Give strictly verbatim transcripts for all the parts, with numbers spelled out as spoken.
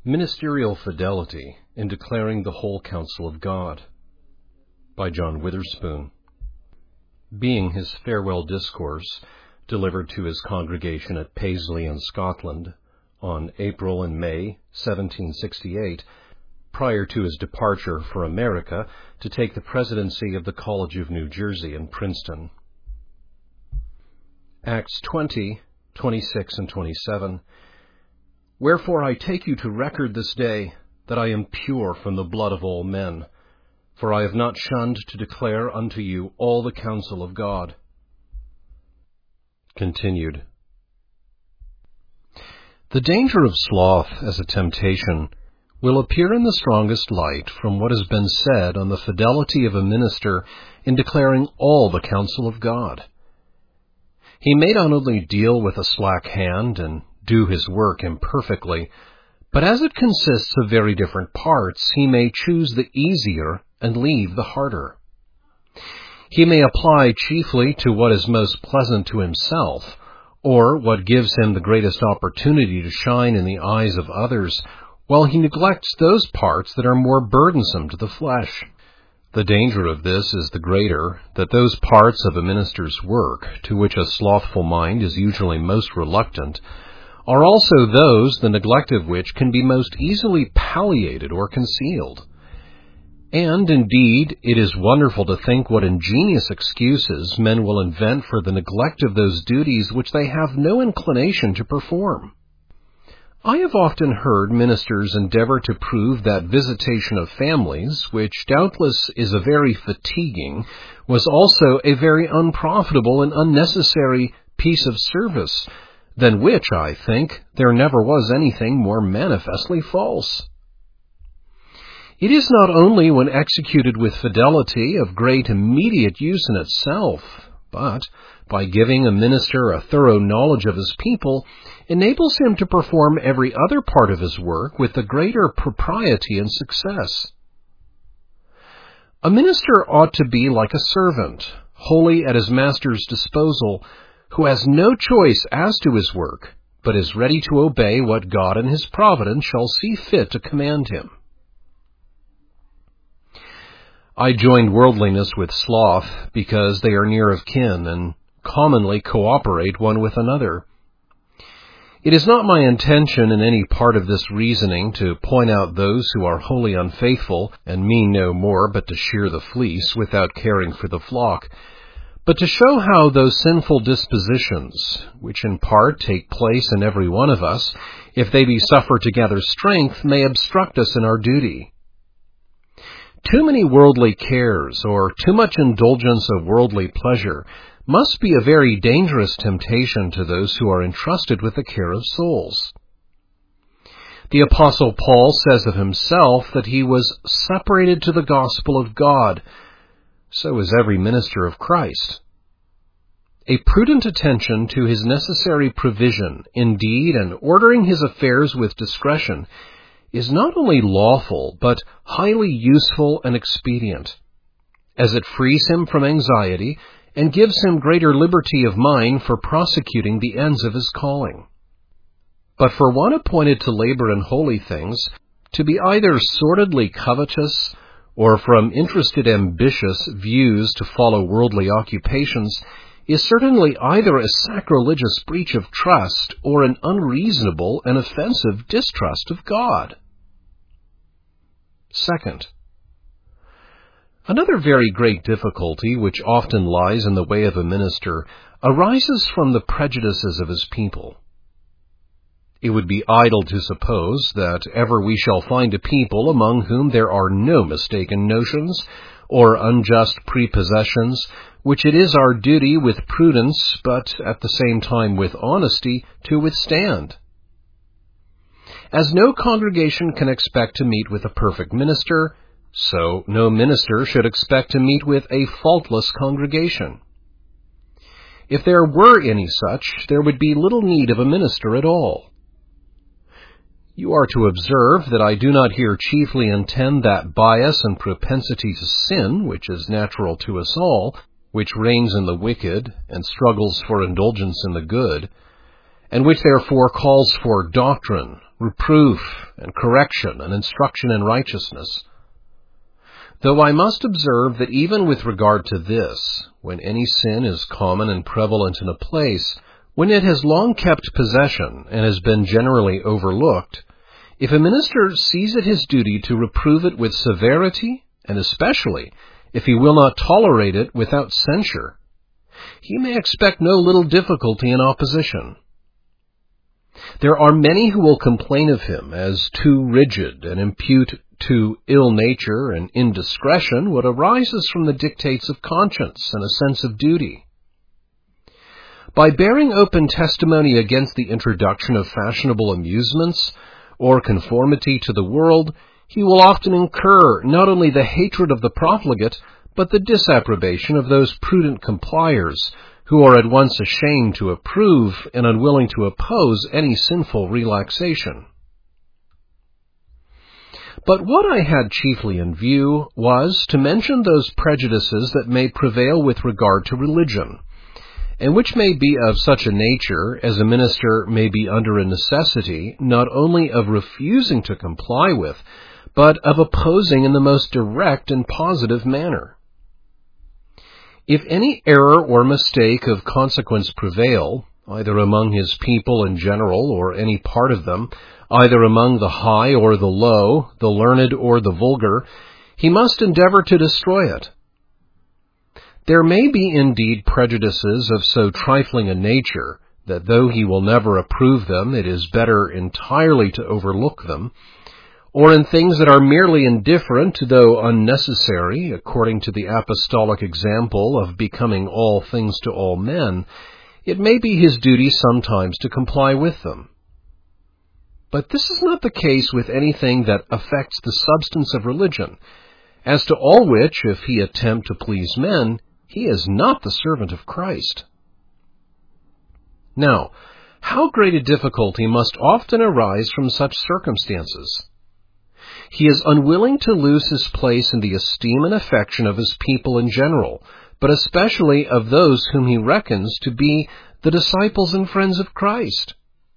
Ministerial Fidelity in Declaring the Whole Counsel of God, by John Witherspoon. Being his farewell discourse, delivered to his congregation at Paisley in Scotland on April and May seventeen sixty-eight, prior to his departure for America to take the presidency of the College of New Jersey in Princeton. Acts twenty, twenty-six and twenty-seven. Wherefore I take you to record this day that I am pure from the blood of all men, for I have not shunned to declare unto you all the counsel of God. Continued. The danger of sloth as a temptation will appear in the strongest light from what has been said on the fidelity of a minister in declaring all the counsel of God. He may not only deal with a slack hand and do his work imperfectly, but as it consists of very different parts, he may choose the easier and leave the harder. He may apply chiefly to what is most pleasant to himself, or what gives him the greatest opportunity to shine in the eyes of others, while he neglects those parts that are more burdensome to the flesh. The danger of this is the greater, that those parts of a minister's work, to which a slothful mind is usually most reluctant, are also those the neglect of which can be most easily palliated or concealed. And, indeed, it is wonderful to think what ingenious excuses men will invent for the neglect of those duties which they have no inclination to perform. I have often heard ministers endeavor to prove that visitation of families, which doubtless is a very fatiguing, was also a very unprofitable and unnecessary piece of service, than which, I think, there never was anything more manifestly false. It is not only when executed with fidelity of great immediate use in itself, but, by giving a minister a thorough knowledge of his people, enables him to perform every other part of his work with the greater propriety and success. A minister ought to be like a servant, wholly at his master's disposal, who has no choice as to his work, but is ready to obey what God in his providence shall see fit to command him. I joined worldliness with sloth because they are near of kin and commonly cooperate one with another. It is not my intention in any part of this reasoning to point out those who are wholly unfaithful and mean no more but to shear the fleece without caring for the flock, but to show how those sinful dispositions, which in part take place in every one of us, if they be suffered to gather strength, may obstruct us in our duty. Too many worldly cares, or too much indulgence of worldly pleasure, must be a very dangerous temptation to those who are entrusted with the care of souls. The Apostle Paul says of himself that he was separated to the gospel of God. So is every minister of Christ. A prudent attention to his necessary provision, indeed, and ordering his affairs with discretion, is not only lawful, but highly useful and expedient, as it frees him from anxiety and gives him greater liberty of mind for prosecuting the ends of his calling. But for one appointed to labor in holy things, to be either sordidly covetous, or from interested ambitious views to follow worldly occupations, is certainly either a sacrilegious breach of trust or an unreasonable and offensive distrust of God. Second, another very great difficulty which often lies in the way of a minister arises from the prejudices of his people. It would be idle to suppose that ever we shall find a people among whom there are no mistaken notions or unjust prepossessions, which it is our duty with prudence, but at the same time with honesty, to withstand. As no congregation can expect to meet with a perfect minister, so no minister should expect to meet with a faultless congregation. If there were any such, there would be little need of a minister at all. You are to observe that I do not here chiefly intend that bias and propensity to sin, which is natural to us all, which reigns in the wicked and struggles for indulgence in the good, and which therefore calls for doctrine, reproof, and correction, and instruction in righteousness. Though I must observe that even with regard to this, when any sin is common and prevalent in a place, when it has long kept possession and has been generally overlooked, if a minister sees it his duty to reprove it with severity, and especially if he will not tolerate it without censure, he may expect no little difficulty in opposition. There are many who will complain of him as too rigid and impute to ill nature and indiscretion what arises from the dictates of conscience and a sense of duty. By bearing open testimony against the introduction of fashionable amusements or conformity to the world, he will often incur not only the hatred of the profligate, but the disapprobation of those prudent compliers, who are at once ashamed to approve and unwilling to oppose any sinful relaxation. But what I had chiefly in view was to mention those prejudices that may prevail with regard to religion, and which may be of such a nature as a minister may be under a necessity not only of refusing to comply with, but of opposing in the most direct and positive manner. If any error or mistake of consequence prevail, either among his people in general or any part of them, either among the high or the low, the learned or the vulgar, he must endeavor to destroy it. There may be indeed prejudices of so trifling a nature that though he will never approve them, it is better entirely to overlook them, or in things that are merely indifferent, though unnecessary, according to the apostolic example of becoming all things to all men, it may be his duty sometimes to comply with them. But this is not the case with anything that affects the substance of religion, as to all which, if he attempt to please men, he is not the servant of Christ. Now, how great a difficulty must often arise from such circumstances! He is unwilling to lose his place in the esteem and affection of his people in general, but especially of those whom he reckons to be the disciples and friends of Christ.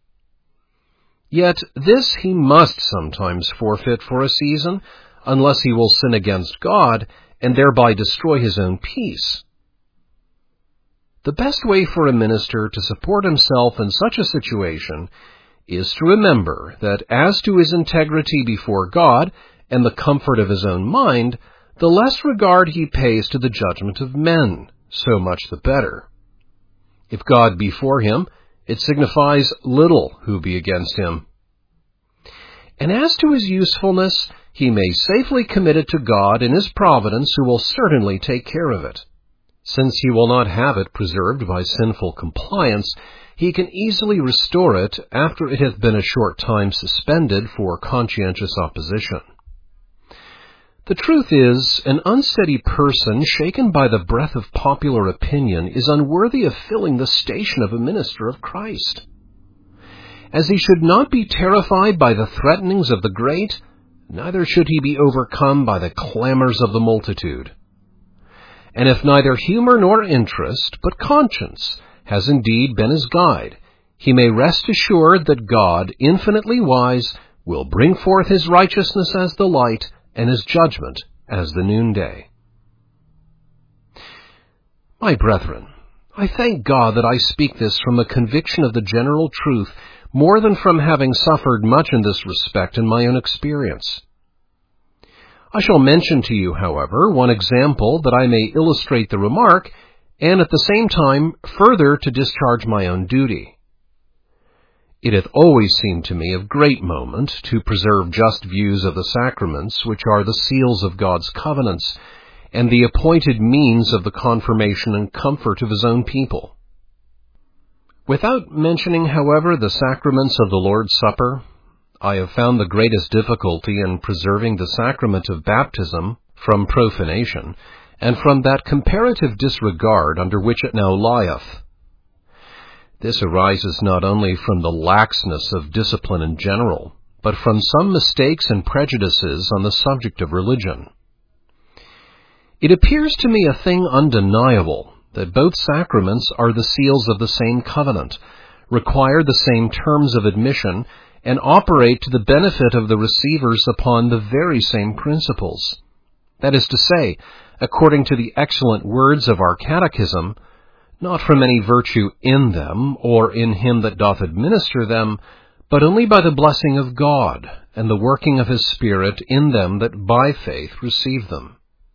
Yet this he must sometimes forfeit for a season, unless he will sin against God, and thereby destroy his own peace. The best way for a minister to support himself in such a situation is to remember that as to his integrity before God and the comfort of his own mind, the less regard he pays to the judgment of men, so much the better. If God be for him, it signifies little who be against him. And as to his usefulness, he may safely commit it to God in his providence, who will certainly take care of it. Since he will not have it preserved by sinful compliance, he can easily restore it after it hath been a short time suspended for conscientious opposition. The truth is, an unsteady person shaken by the breath of popular opinion is unworthy of filling the station of a minister of Christ. As he should not be terrified by the threatenings of the great, neither should he be overcome by the clamors of the multitude. And if neither humor nor interest, but conscience, has indeed been his guide, he may rest assured that God, infinitely wise, will bring forth his righteousness as the light, and his judgment as the noonday. My brethren, I thank God that I speak this from a conviction of the general truth, more than from having suffered much in this respect in my own experience. I shall mention to you, however, one example that I may illustrate the remark, and at the same time further to discharge my own duty. It hath always seemed to me of great moment to preserve just views of the sacraments, which are the seals of God's covenants, and the appointed means of the confirmation and comfort of his own people. Without mentioning, however, the sacraments of the Lord's Supper, I have found the greatest difficulty in preserving the sacrament of baptism from profanation, and from that comparative disregard under which it now lieth. This arises not only from the laxness of discipline in general, but from some mistakes and prejudices on the subject of religion. It appears to me a thing undeniable that both sacraments are the seals of the same covenant, require the same terms of admission, and operate to the benefit of the receivers upon the very same principles. That is to say, according to the excellent words of our Catechism, not from any virtue in them, or in him that doth administer them, but only by the blessing of God, and the working of his Spirit in them that by faith receive them.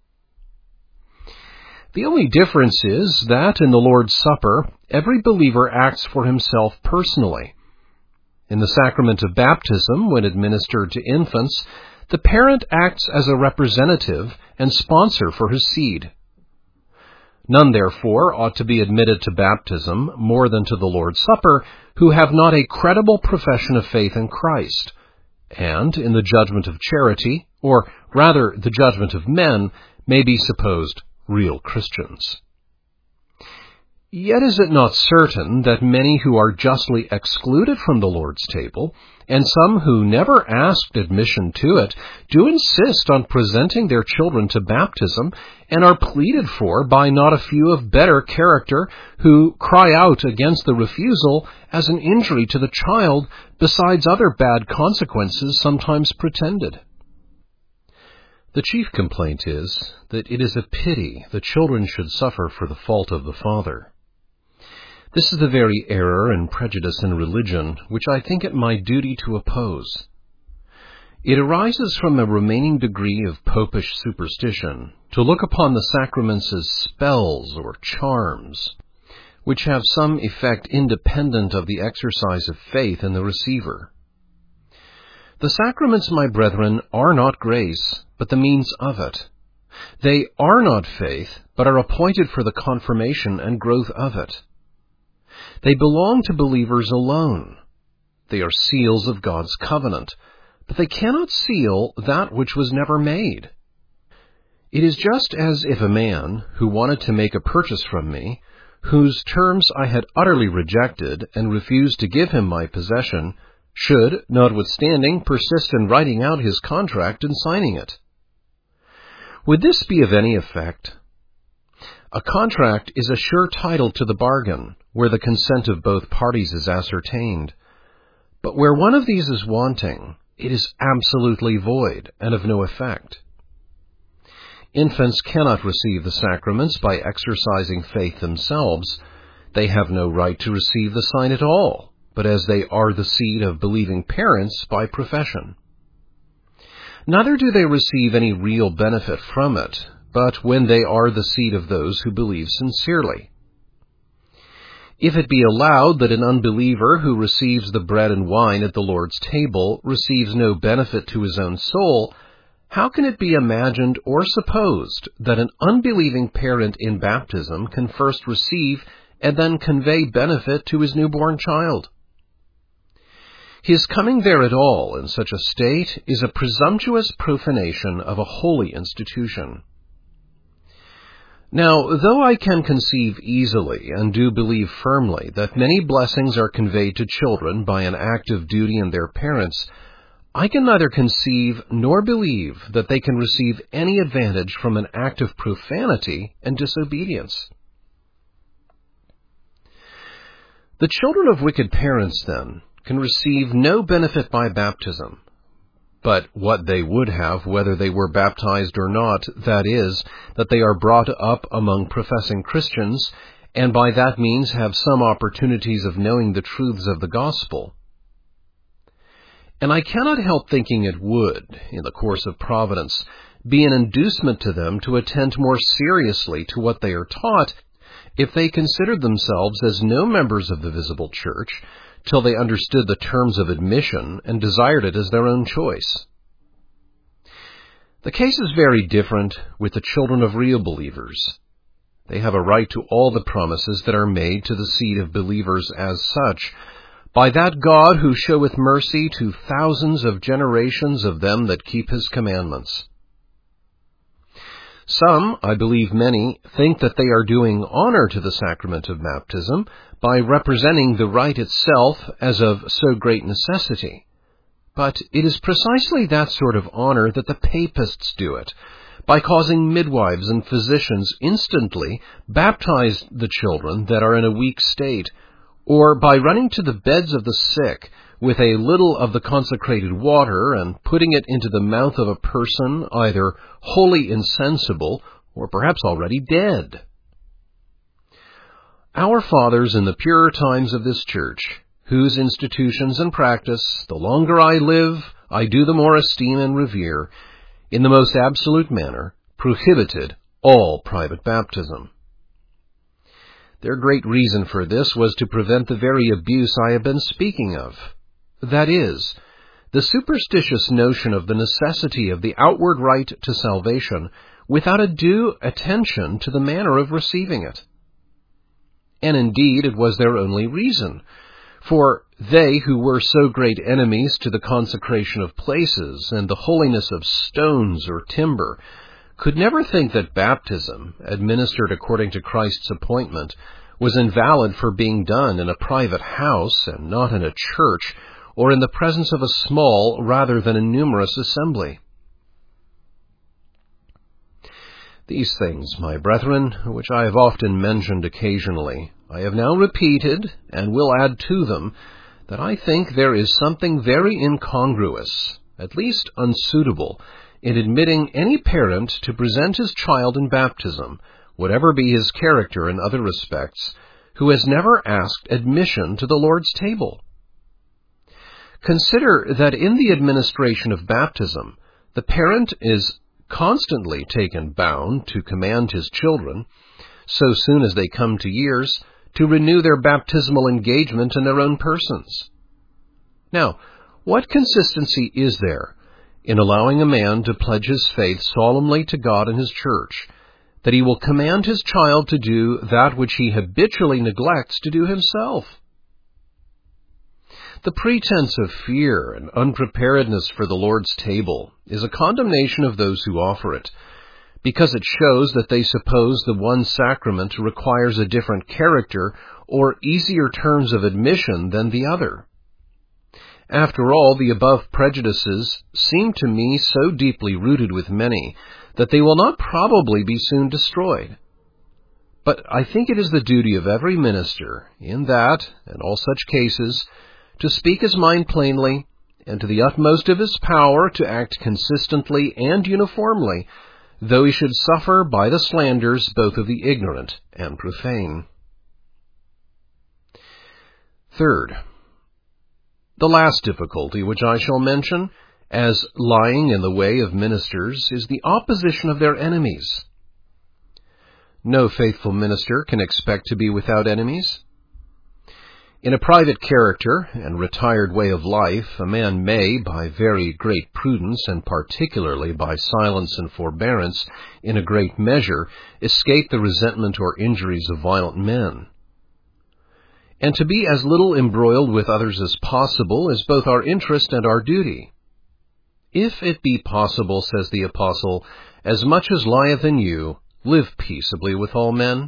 The only difference is that in the Lord's Supper, every believer acts for himself personally. In the sacrament of baptism, when administered to infants, the parent acts as a representative and sponsor for his seed. None, therefore, ought to be admitted to baptism more than to the Lord's Supper who have not a credible profession of faith in Christ, and in the judgment of charity, or rather the judgment of men, may be supposed real Christians. Yet is it not certain that many who are justly excluded from the Lord's table, and some who never asked admission to it, do insist on presenting their children to baptism, and are pleaded for by not a few of better character, who cry out against the refusal as an injury to the child, besides other bad consequences sometimes pretended? The chief complaint is that it is a pity the children should suffer for the fault of the father. This is the very error and prejudice in religion which I think it my duty to oppose. It arises from a remaining degree of popish superstition to look upon the sacraments as spells or charms, which have some effect independent of the exercise of faith in the receiver. The sacraments, my brethren, are not grace, but the means of it. They are not faith, but are appointed for the confirmation and growth of it. They belong to believers alone. They are seals of God's covenant, but they cannot seal that which was never made. It is just as if a man who wanted to make a purchase from me, whose terms I had utterly rejected and refused to give him my possession, should, notwithstanding, persist in writing out his contract and signing it. Would this be of any effect? A contract is a sure title to the bargain, where the consent of both parties is ascertained. But where one of these is wanting, it is absolutely void and of no effect. Infants cannot receive the sacraments by exercising faith themselves. They have no right to receive the sign at all, but as they are the seed of believing parents by profession. Neither do they receive any real benefit from it, but when they are the seed of those who believe sincerely. If it be allowed that an unbeliever who receives the bread and wine at the Lord's table receives no benefit to his own soul, how can it be imagined or supposed that an unbelieving parent in baptism can first receive and then convey benefit to his newborn child? His coming there at all in such a state is a presumptuous profanation of a holy institution. Now, though I can conceive easily and do believe firmly that many blessings are conveyed to children by an act of duty in their parents, I can neither conceive nor believe that they can receive any advantage from an act of profanity and disobedience. The children of wicked parents, then, can receive no benefit by baptism, but what they would have whether they were baptized or not, that is, that they are brought up among professing Christians, and by that means have some opportunities of knowing the truths of the gospel. And I cannot help thinking it would, in the course of providence, be an inducement to them to attend more seriously to what they are taught, if they considered themselves as no members of the visible church, till they understood the terms of admission and desired it as their own choice. The case is very different with the children of real believers. They have a right to all the promises that are made to the seed of believers as such, by that God who showeth mercy to thousands of generations of them that keep his commandments. Some, I believe many, think that they are doing honor to the sacrament of baptism by representing the rite itself as of so great necessity. But it is precisely that sort of honor that the papists do it, by causing midwives and physicians instantly baptize the children that are in a weak state, or by running to the beds of the sick with a little of the consecrated water and putting it into the mouth of a person either wholly insensible or perhaps already dead. Our fathers in the purer times of this church, whose institutions and practice, the longer I live, I do the more esteem and revere, in the most absolute manner, prohibited all private baptism. Their great reason for this was to prevent the very abuse I have been speaking of. That is, the superstitious notion of the necessity of the outward rite to salvation without a due attention to the manner of receiving it. And indeed it was their only reason, for they who were so great enemies to the consecration of places and the holiness of stones or timber could never think that baptism, administered according to Christ's appointment, was invalid for being done in a private house and not in a church, or in the presence of a small rather than a numerous assembly. These things, my brethren, which I have often mentioned occasionally, I have now repeated, and will add to them, that I think there is something very incongruous, at least unsuitable, in admitting any parent to present his child in baptism, whatever be his character in other respects, who has never asked admission to the Lord's table. Consider that in the administration of baptism, the parent is constantly taken bound to command his children, so soon as they come to years, to renew their baptismal engagement in their own persons. Now, what consistency is there in allowing a man to pledge his faith solemnly to God and his church, that he will command his child to do that which he habitually neglects to do himself? The pretense of fear and unpreparedness for the Lord's table is a condemnation of those who offer it, because it shows that they suppose the one sacrament requires a different character or easier terms of admission than the other. After all, the above prejudices seem to me so deeply rooted with many that they will not probably be soon destroyed. But I think it is the duty of every minister, in that and all such cases, to speak his mind plainly, and to the utmost of his power to act consistently and uniformly, though he should suffer by the slanders both of the ignorant and profane. Third, the last difficulty which I shall mention, as lying in the way of ministers, is the opposition of their enemies. No faithful minister can expect to be without enemies. In a private character and retired way of life, a man may, by very great prudence, and particularly by silence and forbearance, in a great measure, escape the resentment or injuries of violent men. And to be as little embroiled with others as possible is both our interest and our duty. If it be possible, says the Apostle, as much as lieth in you, live peaceably with all men.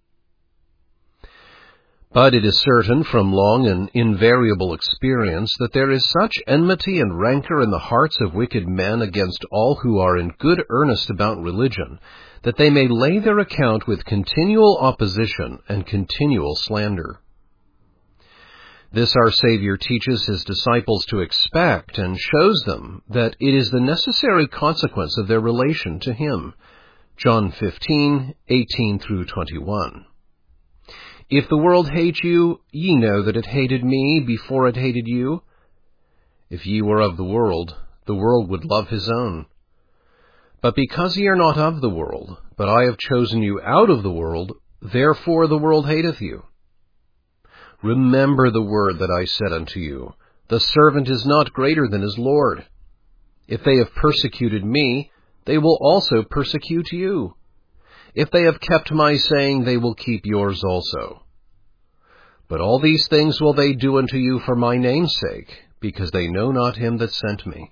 But it is certain from long and invariable experience that there is such enmity and rancor in the hearts of wicked men against all who are in good earnest about religion, that they may lay their account with continual opposition and continual slander. This our Savior teaches his disciples to expect, and shows them that it is the necessary consequence of their relation to him. John fifteen, eighteen through twenty-one. If the world hate you, ye know that it hated me before it hated you. If ye were of the world, the world would love his own. But because ye are not of the world, but I have chosen you out of the world, therefore the world hateth you. Remember the word that I said unto you, the servant is not greater than his Lord. If they have persecuted me, they will also persecute you. If they have kept my saying, they will keep yours also. But all these things will they do unto you for my name's sake, because they know not him that sent me.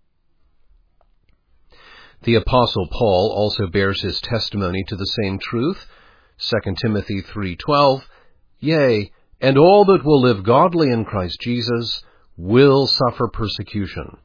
The Apostle Paul also bears his testimony to the same truth, Second Timothy three twelve, Yea, and all that will live godly in Christ Jesus will suffer persecution.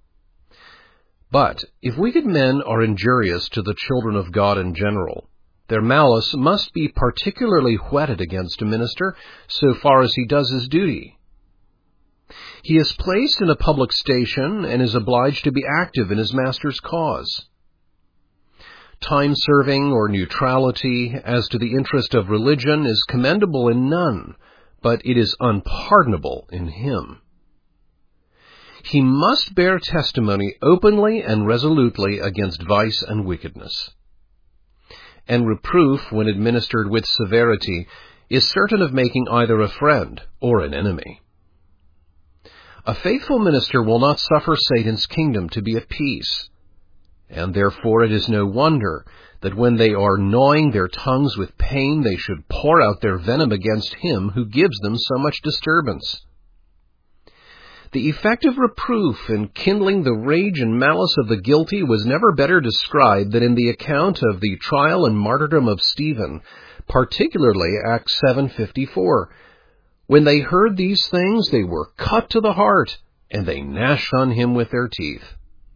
But if wicked men are injurious to the children of God in general, Their malice must be particularly whetted against a minister so far as he does his duty. He is placed in a public station and is obliged to be active in his master's cause. Time-serving or neutrality as to the interest of religion is commendable in none, but it is unpardonable in him. He must bear testimony openly and resolutely against vice and wickedness. And reproof, when administered with severity, is certain of making either a friend or an enemy. A faithful minister will not suffer Satan's kingdom to be at peace, and therefore it is no wonder that when they are gnawing their tongues with pain, they should pour out their venom against him who gives them so much disturbance. The effect of reproof in kindling the rage and malice of the guilty was never better described than in the account of the trial and martyrdom of Stephen, particularly Acts seven fifty-four. When they heard these things, they were cut to the heart, and they gnashed on him with their teeth.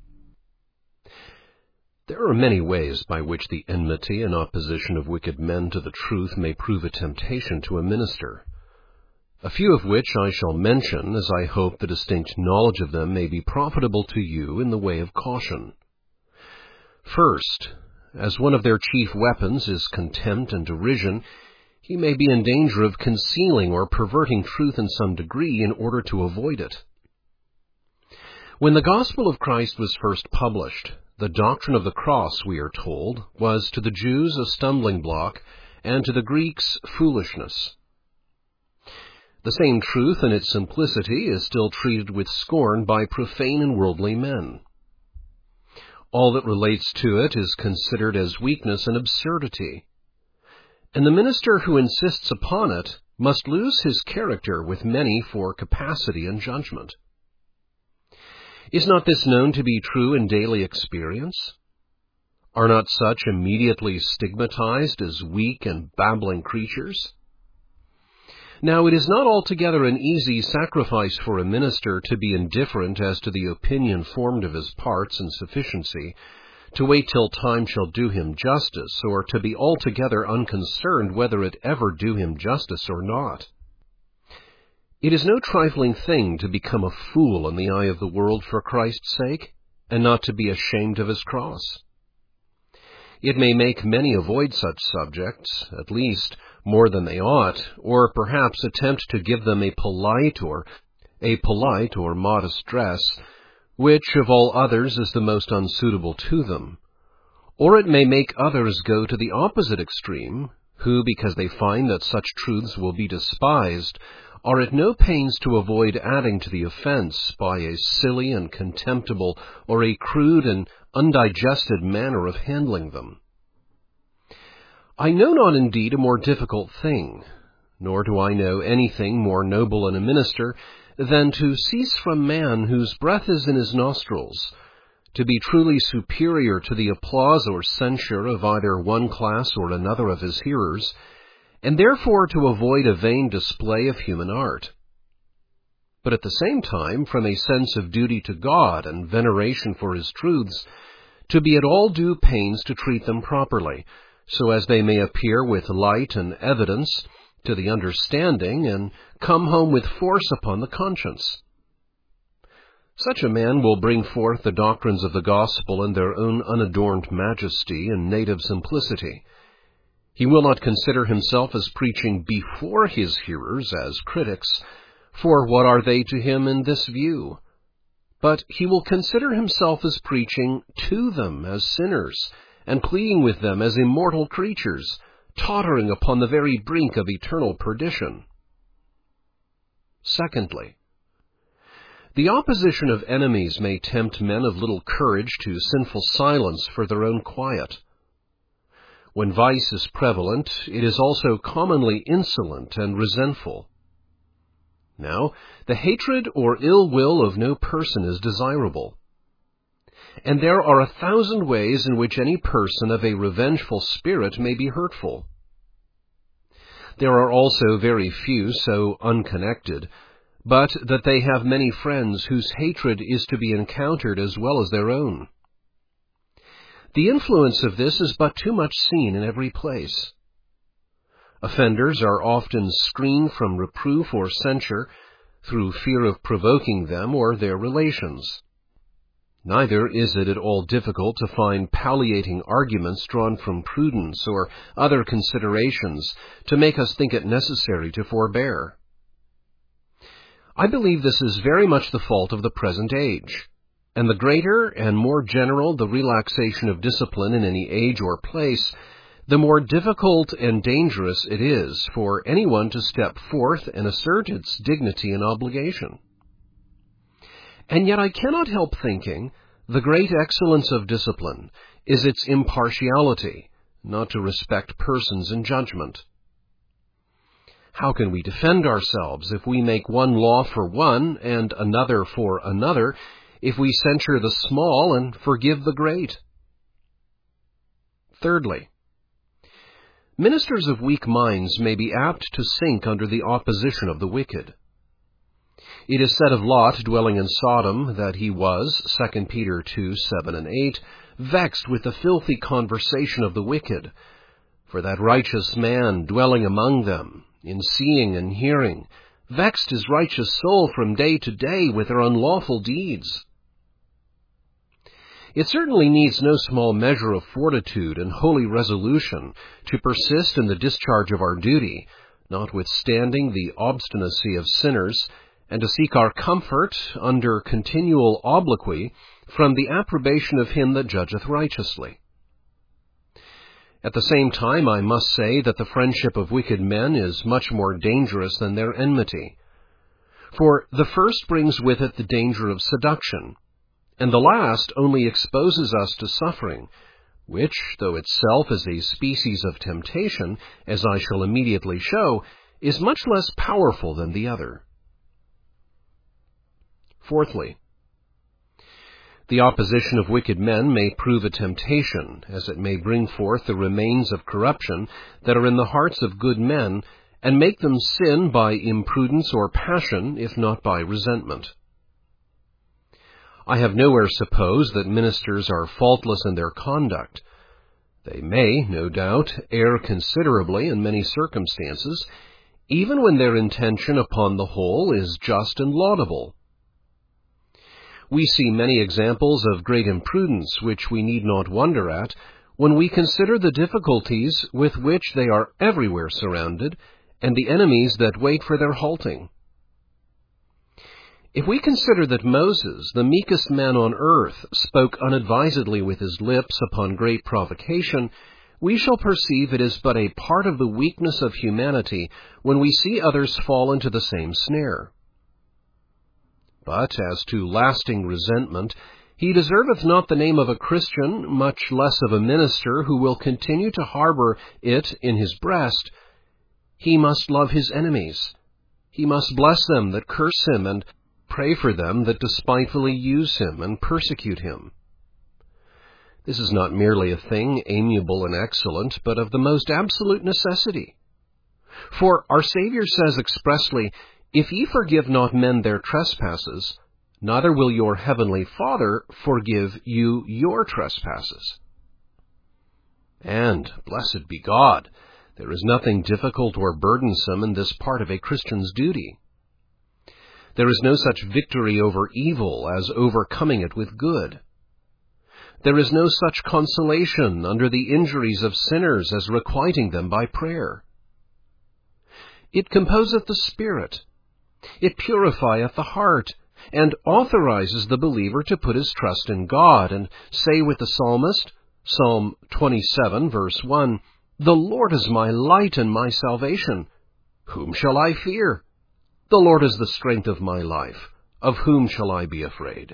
There are many ways by which the enmity and opposition of wicked men to the truth may prove a temptation to a minister, a few of which I shall mention, as I hope the distinct knowledge of them may be profitable to you in the way of caution. First, as one of their chief weapons is contempt and derision, he may be in danger of concealing or perverting truth in some degree in order to avoid it. When the gospel of Christ was first published, the doctrine of the cross, we are told, was to the Jews a stumbling block, and to the Greeks foolishness. The same truth in its simplicity is still treated with scorn by profane and worldly men. All that relates to it is considered as weakness and absurdity, and the minister who insists upon it must lose his character with many for capacity and judgment. Is not this known to be true in daily experience? Are not such immediately stigmatized as weak and babbling creatures? Now, it is not altogether an easy sacrifice for a minister to be indifferent as to the opinion formed of his parts and sufficiency, to wait till time shall do him justice, or to be altogether unconcerned whether it ever do him justice or not. It is no trifling thing to become a fool in the eye of the world for Christ's sake, and not to be ashamed of his cross. It may make many avoid such subjects, at least more than they ought, or perhaps attempt to give them a polite or a polite or modest dress, which of all others is the most unsuitable to them. Or it may make others go to the opposite extreme, who, because they find that such truths will be despised, are at no pains to avoid adding to the offense by a silly and contemptible or a crude and undigested manner of handling them. I know not indeed a more difficult thing, nor do I know anything more noble in a minister than to cease from man whose breath is in his nostrils, to be truly superior to the applause or censure of either one class or another of his hearers, and therefore to avoid a vain display of human art. But at the same time, from a sense of duty to God and veneration for his truths, to be at all due pains to treat them properly, so as they may appear with light and evidence to the understanding, and come home with force upon the conscience. Such a man will bring forth the doctrines of the gospel in their own unadorned majesty and native simplicity. He will not consider himself as preaching before his hearers as critics, for what are they to him in this view? But he will consider himself as preaching to them as sinners, and pleading with them as immortal creatures, tottering upon the very brink of eternal perdition. Secondly, the opposition of enemies may tempt men of little courage to sinful silence for their own quiet. When vice is prevalent, it is also commonly insolent and resentful. Now, the hatred or ill will of no person is desirable, and there are a thousand ways in which any person of a revengeful spirit may be hurtful. There are also very few so unconnected, but that they have many friends whose hatred is to be encountered as well as their own. The influence of this is but too much seen in every place. Offenders are often screened from reproof or censure through fear of provoking them or their relations. Neither is it at all difficult to find palliating arguments drawn from prudence or other considerations to make us think it necessary to forbear. I believe this is very much the fault of the present age, and the greater and more general the relaxation of discipline in any age or place, the more difficult and dangerous it is for anyone to step forth and assert its dignity and obligation. And yet I cannot help thinking the great excellence of discipline is its impartiality, not to respect persons in judgment. How can we defend ourselves if we make one law for one and another for another, if we censure the small and forgive the great? Thirdly, ministers of weak minds may be apt to sink under the opposition of the wicked. It is said of Lot, dwelling in Sodom, that he was, Second Peter two, seven and eight, vexed with the filthy conversation of the wicked. For that righteous man, dwelling among them, in seeing and hearing, vexed his righteous soul from day to day with their unlawful deeds. It certainly needs no small measure of fortitude and holy resolution to persist in the discharge of our duty, notwithstanding the obstinacy of sinners, and to seek our comfort under continual obloquy from the approbation of him that judgeth righteously. At the same time, I must say that the friendship of wicked men is much more dangerous than their enmity. For the first brings with it the danger of seduction, and the last only exposes us to suffering, which, though itself is a species of temptation, as I shall immediately show, is much less powerful than the other. Fourthly, the opposition of wicked men may prove a temptation, as it may bring forth the remains of corruption that are in the hearts of good men, and make them sin by imprudence or passion, if not by resentment. I have nowhere supposed that ministers are faultless in their conduct. They may, no doubt, err considerably in many circumstances, even when their intention upon the whole is just and laudable. We see many examples of great imprudence which we need not wonder at when we consider the difficulties with which they are everywhere surrounded, and the enemies that wait for their halting. If we consider that Moses, the meekest man on earth, spoke unadvisedly with his lips upon great provocation, we shall perceive it is but a part of the weakness of humanity when we see others fall into the same snare. But as to lasting resentment, he deserveth not the name of a Christian, much less of a minister who will continue to harbor it in his breast. He must love his enemies. He must bless them that curse him, and pray for them that despitefully use him and persecute him. This is not merely a thing amiable and excellent, but of the most absolute necessity. For our Saviour says expressly, If ye forgive not men their trespasses, neither will your heavenly Father forgive you your trespasses. And, blessed be God, there is nothing difficult or burdensome in this part of a Christian's duty. There is no such victory over evil as overcoming it with good. There is no such consolation under the injuries of sinners as requiting them by prayer. It composeth the spirit, it purifieth the heart, and authorizes the believer to put his trust in God, and say with the psalmist, Psalm twenty-seven, verse one, The Lord is my light and my salvation. Whom shall I fear? The Lord is the strength of my life. Of whom shall I be afraid?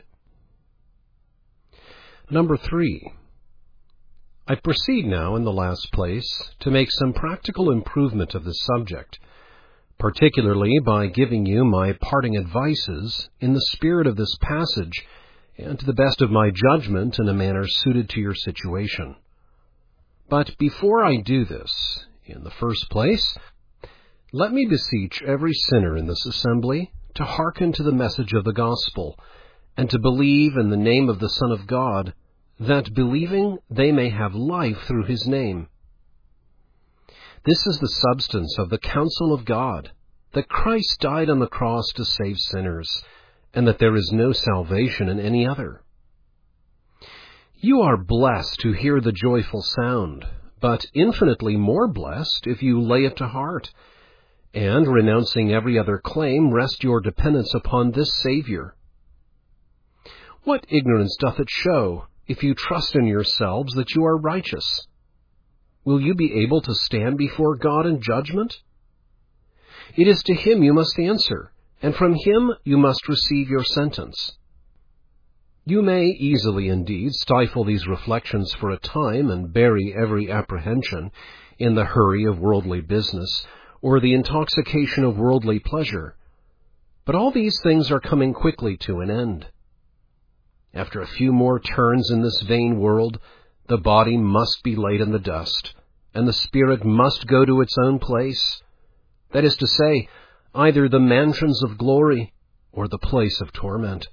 Number three. I proceed now, in the last place, to make some practical improvement of this subject, particularly by giving you my parting advices in the spirit of this passage, and to the best of my judgment in a manner suited to your situation. But before I do this, in the first place, let me beseech every sinner in this assembly to hearken to the message of the gospel, and to believe in the name of the Son of God, that believing they may have life through his name. This is the substance of the counsel of God, that Christ died on the cross to save sinners, and that there is no salvation in any other. You are blessed to hear the joyful sound, but infinitely more blessed if you lay it to heart, and, renouncing every other claim, rest your dependence upon this Savior. What ignorance doth it show, if you trust in yourselves that you are righteous? Will you be able to stand before God in judgment? It is to him you must answer, and from him you must receive your sentence. You may easily indeed stifle these reflections for a time and bury every apprehension in the hurry of worldly business or the intoxication of worldly pleasure, but all these things are coming quickly to an end. After a few more turns in this vain world, the body must be laid in the dust, and the spirit must go to its own place, that is to say, either the mansions of glory or the place of torment.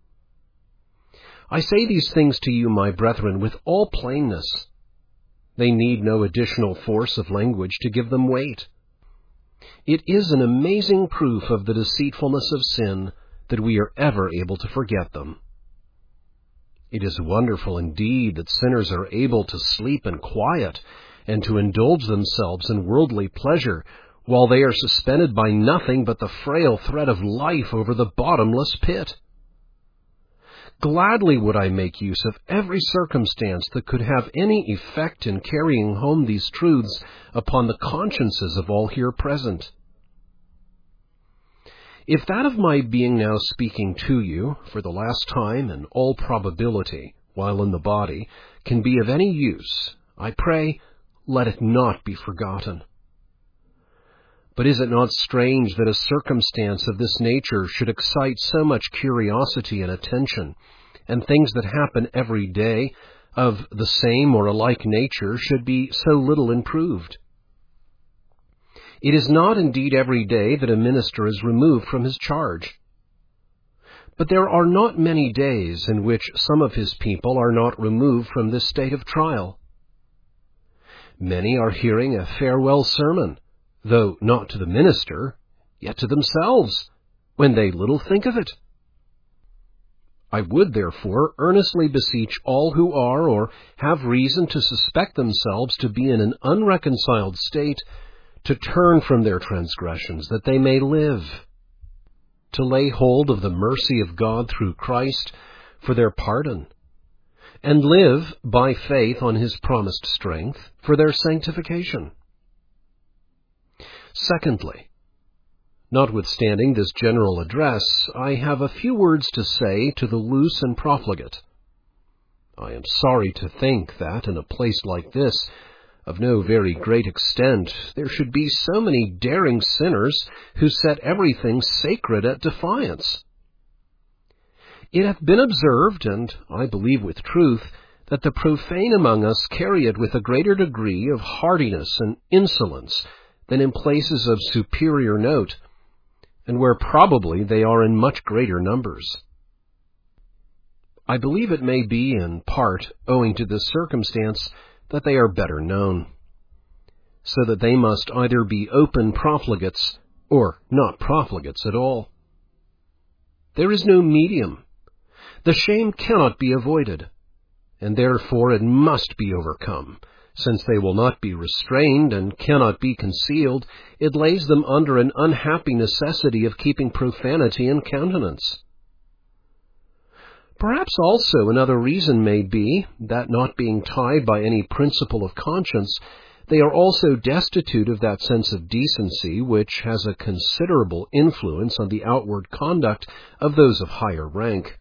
I say these things to you, my brethren, with all plainness. They need no additional force of language to give them weight. It is an amazing proof of the deceitfulness of sin that we are ever able to forget them. It is wonderful indeed that sinners are able to sleep in quiet and to indulge themselves in worldly pleasure while they are suspended by nothing but the frail thread of life over the bottomless pit. Gladly would I make use of every circumstance that could have any effect in carrying home these truths upon the consciences of all here present. If that of my being now speaking to you, for the last time in all probability, while in the body, can be of any use, I pray, let it not be forgotten. But is it not strange that a circumstance of this nature should excite so much curiosity and attention, and things that happen every day of the same or alike nature should be so little improved? It is not indeed every day that a minister is removed from his charge. But there are not many days in which some of his people are not removed from this state of trial. Many are hearing a farewell sermon, though not to the minister, yet to themselves, when they little think of it. I would, therefore, earnestly beseech all who are or have reason to suspect themselves to be in an unreconciled state to turn from their transgressions, that they may live, to lay hold of the mercy of God through Christ for their pardon, and live by faith on his promised strength for their sanctification. Secondly, notwithstanding this general address, I have a few words to say to the loose and profligate. I am sorry to think that in a place like this, of no very great extent, there should be so many daring sinners who set everything sacred at defiance. It hath been observed, and I believe with truth, that the profane among us carry it with a greater degree of hardiness and insolence than in places of superior note, and where probably they are in much greater numbers. I believe it may be in part owing to this circumstance that they are better known, so that they must either be open profligates or not profligates at all. There is no medium. The shame cannot be avoided, and therefore it must be overcome. Since they will not be restrained and cannot be concealed, it lays them under an unhappy necessity of keeping profanity in countenance. Perhaps also another reason may be that, not being tied by any principle of conscience, they are also destitute of that sense of decency which has a considerable influence on the outward conduct of those of higher rank.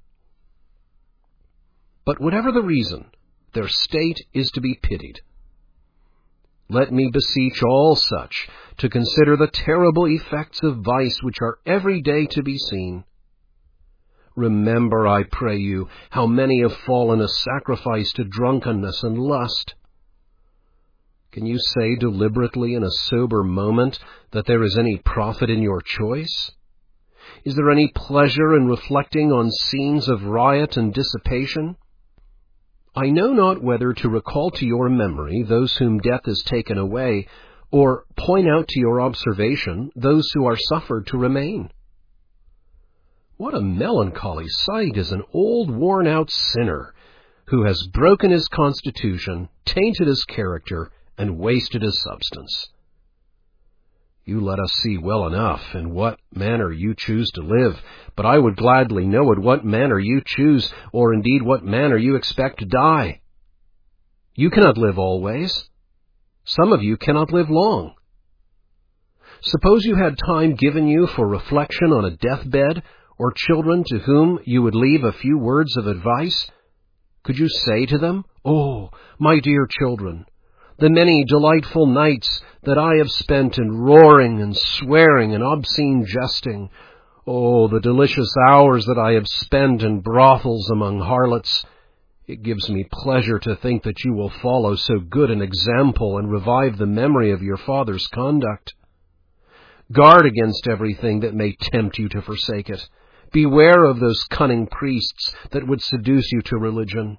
But whatever the reason, their state is to be pitied. Let me beseech all such to consider the terrible effects of vice which are every day to be seen. Remember, I pray you, how many have fallen a sacrifice to drunkenness and lust. Can you say deliberately in a sober moment that there is any profit in your choice? Is there any pleasure in reflecting on scenes of riot and dissipation? I know not whether to recall to your memory those whom death has taken away, or point out to your observation those who are suffered to remain. What a melancholy sight is an old worn-out sinner who has broken his constitution, tainted his character, and wasted his substance. You let us see well enough in what manner you choose to live, but I would gladly know in what manner you choose, or indeed what manner you expect to die. You cannot live always. Some of you cannot live long. Suppose you had time given you for reflection on a deathbed, or children to whom you would leave a few words of advice. Could you say to them, "Oh, my dear children, the many delightful nights that I have spent in roaring and swearing and obscene jesting, oh, the delicious hours that I have spent in brothels among harlots, it gives me pleasure to think that you will follow so good an example and revive the memory of your father's conduct. Guard against everything that may tempt you to forsake it. Beware of those cunning priests that would seduce you to religion."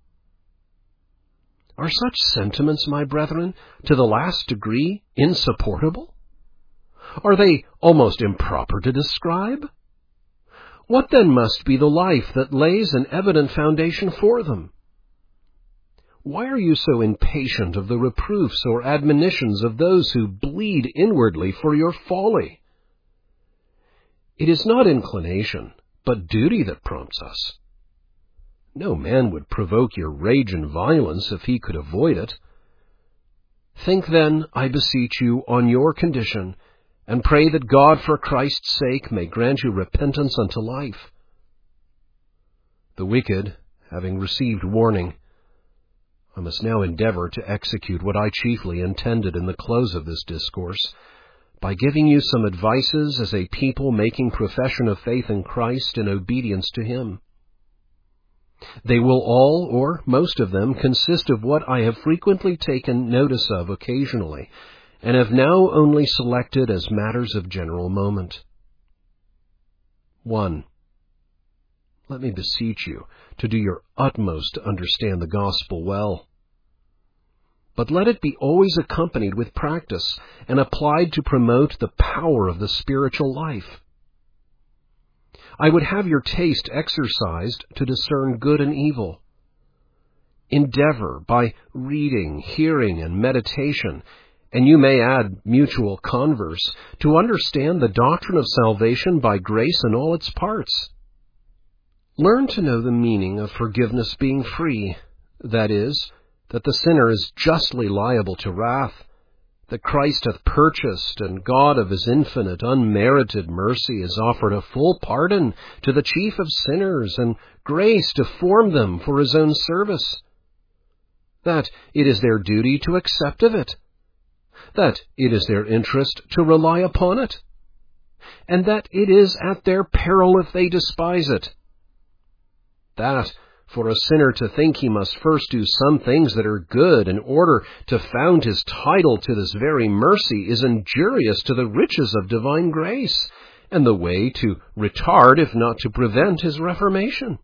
Are such sentiments, my brethren, to the last degree insupportable? Are they almost improper to describe? What then must be the life that lays an evident foundation for them? Why are you so impatient of the reproofs or admonitions of those who bleed inwardly for your folly? It is not inclination, but duty that prompts us. No man would provoke your rage and violence if he could avoid it. Think then, I beseech you, on your condition, and pray that God for Christ's sake may grant you repentance unto life. The wicked, having received warning, I must now endeavor to execute what I chiefly intended in the close of this discourse, by giving you some advices as a people making profession of faith in Christ in obedience to Him. They will all, or most of them, consist of what I have frequently taken notice of occasionally, and have now only selected as matters of general moment. One. Let me beseech you to do your utmost to understand the gospel well. But let it be always accompanied with practice and applied to promote the power of the spiritual life. I would have your taste exercised to discern good and evil. Endeavor by reading, hearing, and meditation, and you may add mutual converse, to understand the doctrine of salvation by grace in all its parts. Learn to know the meaning of forgiveness being free, that is, that the sinner is justly liable to wrath, that Christ hath purchased, and God of His infinite, unmerited mercy has offered a full pardon to the chief of sinners, and grace to form them for His own service, that it is their duty to accept of it, that it is their interest to rely upon it, and that it is at their peril if they despise it, that for a sinner to think he must first do some things that are good in order to found his title to this very mercy is injurious to the riches of divine grace, and the way to retard, if not to prevent, his reformation.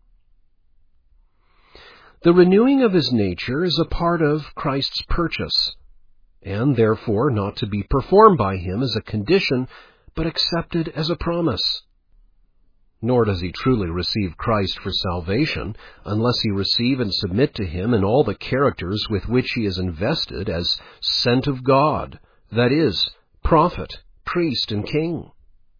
The renewing of his nature is a part of Christ's purchase, and therefore not to be performed by him as a condition, but accepted as a promise. Nor does he truly receive Christ for salvation unless he receive and submit to him in all the characters with which he is invested as sent of God, that is, prophet, priest, and king.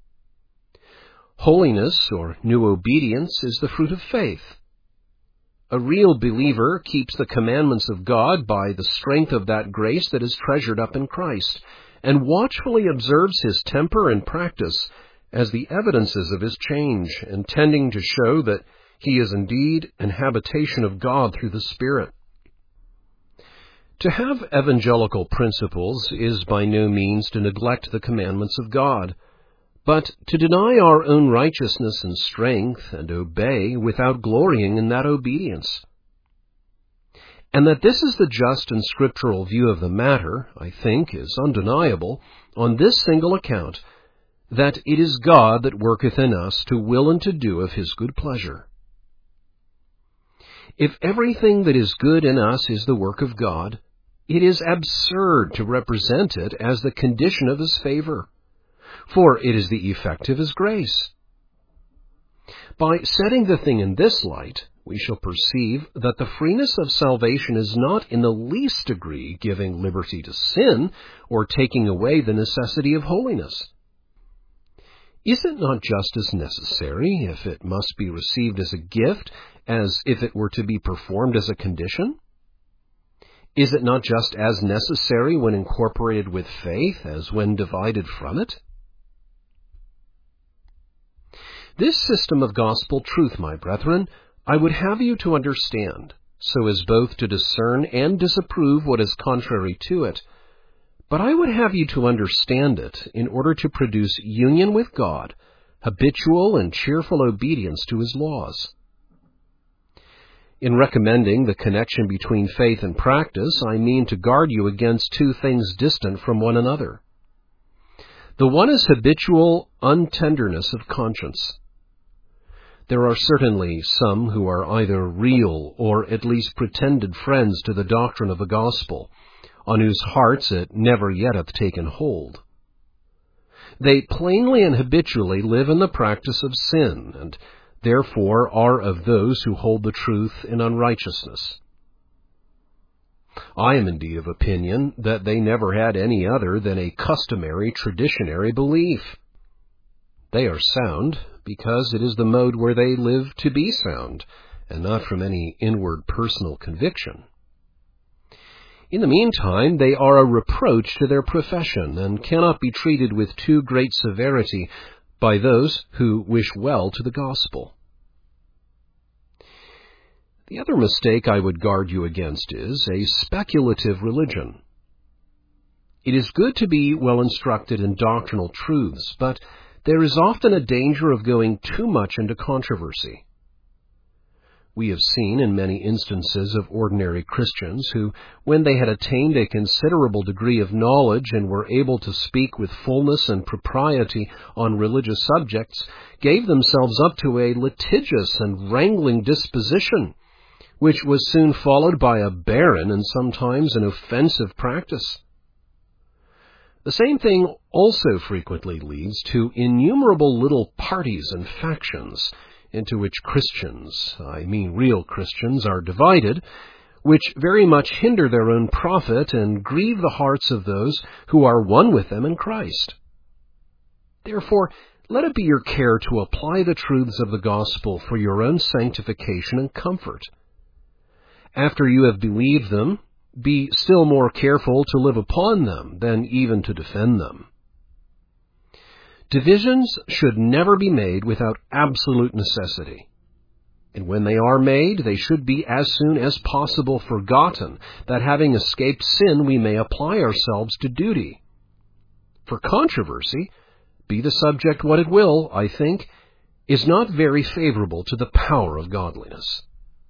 Holiness, or new obedience, is the fruit of faith. A real believer keeps the commandments of God by the strength of that grace that is treasured up in Christ, and watchfully observes his temper and practice as the evidences of his change, intending to show that he is indeed an habitation of God through the Spirit. To have evangelical principles is by no means to neglect the commandments of God, but to deny our own righteousness and strength and obey without glorying in that obedience. And that this is the just and scriptural view of the matter, I think, is undeniable on this single account, that it is God that worketh in us to will and to do of his good pleasure. If everything that is good in us is the work of God, it is absurd to represent it as the condition of His favor, for it is the effect of His grace. By setting the thing in this light, we shall perceive that the freeness of salvation is not in the least degree giving liberty to sin or taking away the necessity of holiness. Is it not just as necessary, if it must be received as a gift, as if it were to be performed as a condition? Is it not just as necessary when incorporated with faith as when divided from it? This system of gospel truth, my brethren, I would have you to understand, so as both to discern and disapprove what is contrary to it. But I would have you to understand it in order to produce union with God, habitual and cheerful obedience to His laws. In recommending the connection between faith and practice, I mean to guard you against two things distant from one another. The one is habitual untenderness of conscience. There are certainly some who are either real or at least pretended friends to the doctrine of the gospel, on whose hearts it never yet hath taken hold. They plainly and habitually live in the practice of sin, and therefore are of those who hold the truth in unrighteousness. I am indeed of opinion that they never had any other than a customary, traditionary belief. They are sound because it is the mode where they live to be sound, and not from any inward personal conviction. In the meantime, they are a reproach to their profession, and cannot be treated with too great severity by those who wish well to the gospel. The other mistake I would guard you against is a speculative religion. It is good to be well instructed in doctrinal truths, but there is often a danger of going too much into controversy. We have seen in many instances of ordinary Christians who, when they had attained a considerable degree of knowledge and were able to speak with fullness and propriety on religious subjects, gave themselves up to a litigious and wrangling disposition, which was soon followed by a barren and sometimes an offensive practice. The same thing also frequently leads to innumerable little parties and factions into which Christians, I mean real Christians, are divided, which very much hinder their own profit and grieve the hearts of those who are one with them in Christ. Therefore, let it be your care to apply the truths of the gospel for your own sanctification and comfort. After you have believed them, be still more careful to live upon them than even to defend them. Divisions should never be made without absolute necessity. And when they are made, they should be as soon as possible forgotten, that having escaped sin, we may apply ourselves to duty. For controversy, be the subject what it will, I think, is not very favorable to the power of godliness.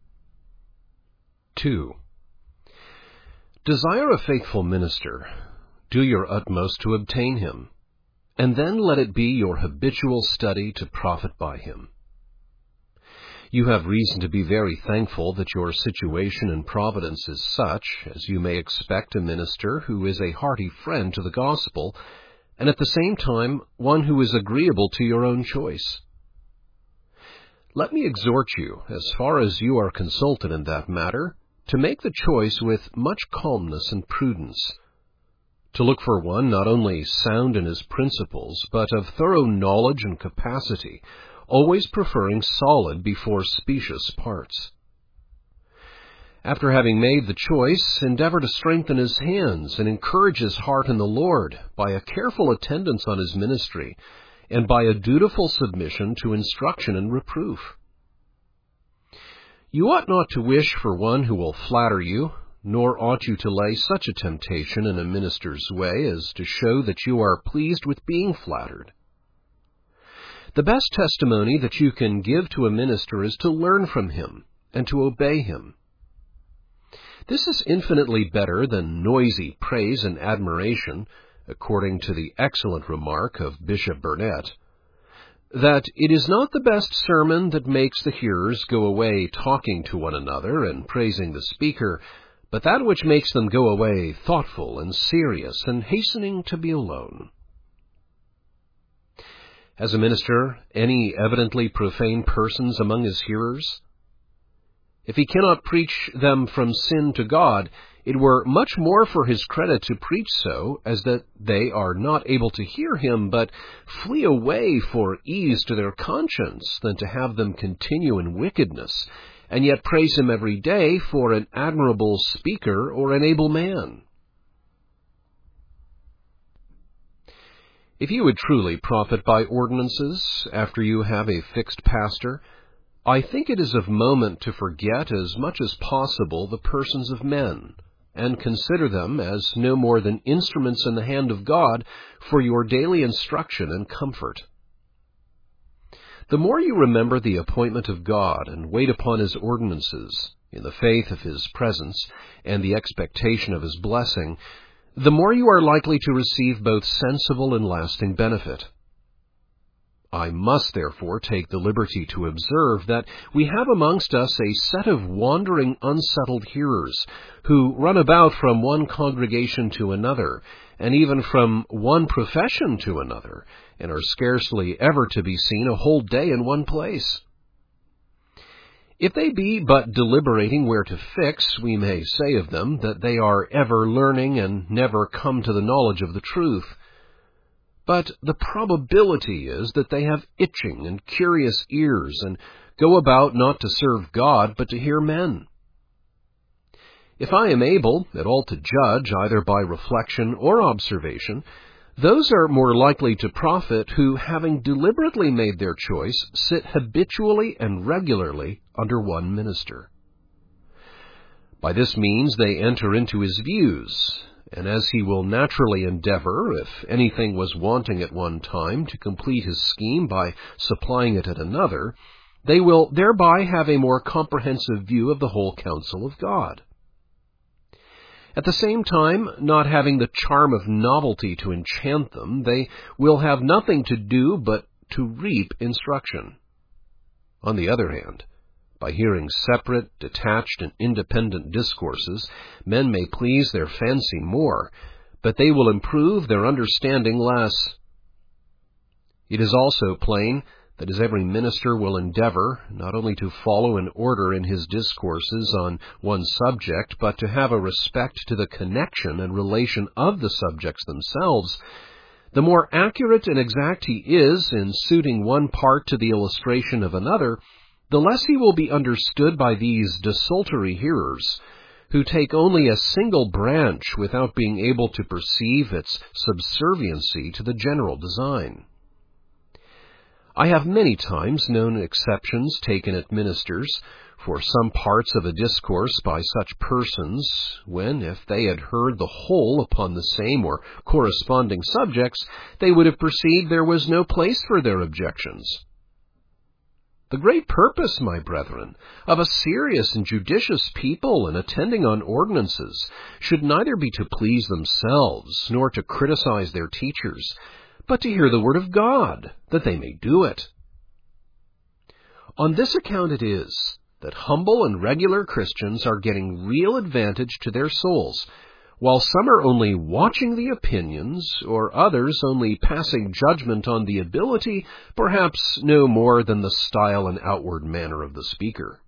two. Desire a faithful minister. Do your utmost to obtain him, and then let it be your habitual study to profit by him. You have reason to be very thankful that your situation in Providence is such as you may expect a minister who is a hearty friend to the gospel, and at the same time one who is agreeable to your own choice. Let me exhort you, as far as you are consulted in that matter, to make the choice with much calmness and prudence, to look for one not only sound in his principles, but of thorough knowledge and capacity, always preferring solid before specious parts. After having made the choice, endeavor to strengthen his hands and encourage his heart in the Lord by a careful attendance on his ministry and by a dutiful submission to instruction and reproof. You ought not to wish for one who will flatter you, nor ought you to lay such a temptation in a minister's way as to show that you are pleased with being flattered. The best testimony that you can give to a minister is to learn from him and to obey him. This is infinitely better than noisy praise and admiration, according to the excellent remark of Bishop Burnet. that it is not the best sermon that makes the hearers go away talking to one another and praising the speaker, but that which makes them go away thoughtful and serious and hastening to be alone. Has a minister any evidently profane persons among his hearers? If he cannot preach them from sin to God, it were much more for his credit to preach so, as that they are not able to hear him, but flee away for ease to their conscience, than to have them continue in wickedness, and yet praise him every day for an admirable speaker or an able man. If you would truly profit by ordinances, after you have a fixed pastor, I think it is of moment to forget as much as possible the persons of men, and consider them as no more than instruments in the hand of God for your daily instruction and comfort. The more you remember the appointment of God and wait upon his ordinances, in the faith of his presence and the expectation of his blessing, the more you are likely to receive both sensible and lasting benefit. I must therefore take the liberty to observe that we have amongst us a set of wandering, unsettled hearers, who run about from one congregation to another, and even from one profession to another, and are scarcely ever to be seen a whole day in one place. If they be but deliberating where to fix, we may say of them that they are ever learning and never come to the knowledge of the truth. But the probability is that they have itching and curious ears, and go about not to serve God, but to hear men. If I am able at all to judge, either by reflection or observation, those are more likely to profit who, having deliberately made their choice, sit habitually and regularly under one minister. By this means they enter into his views, and as he will naturally endeavor, if anything was wanting at one time, to complete his scheme by supplying it at another, they will thereby have a more comprehensive view of the whole counsel of God. At the same time, not having the charm of novelty to enchant them, they will have nothing to do but to reap instruction. On the other hand, by hearing separate, detached, and independent discourses, men may please their fancy more, but they will improve their understanding less. It is also plain that as every minister will endeavor not only to follow an order in his discourses on one subject, but to have a respect to the connection and relation of the subjects themselves, the more accurate and exact he is in suiting one part to the illustration of another, the less he will be understood by these desultory hearers, who take only a single branch without being able to perceive its subserviency to the general design. I have many times known exceptions taken at ministers for some parts of a discourse by such persons, when, if they had heard the whole upon the same or corresponding subjects, they would have perceived there was no place for their objections. The great purpose, my brethren, of a serious and judicious people in attending on ordinances should neither be to please themselves, nor to criticize their teachers, but to hear the word of God, that they may do it. On this account it is that humble and regular Christians are getting real advantage to their souls, while some are only watching the opinions, or others only passing judgment on the ability, perhaps no more than the style and outward manner of the speaker.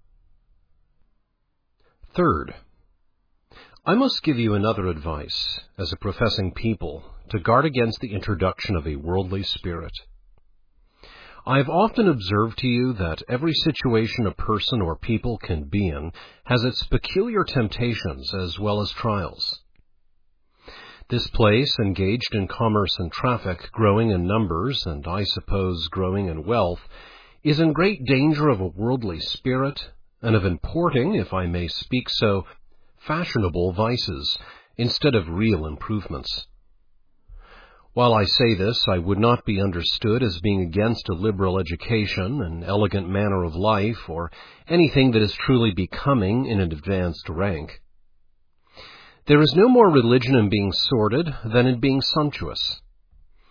Third, I must give you another advice, as a professing people, to guard against the introduction of a worldly spirit. I have often observed to you that every situation a person or people can be in has its peculiar temptations as well as trials. This place, engaged in commerce and traffic, growing in numbers, and I suppose growing in wealth, is in great danger of a worldly spirit, and of importing, if I may speak so, fashionable vices, instead of real improvements. While I say this, I would not be understood as being against a liberal education, an elegant manner of life, or anything that is truly becoming in an advanced rank. There is no more religion in being sordid than in being sumptuous.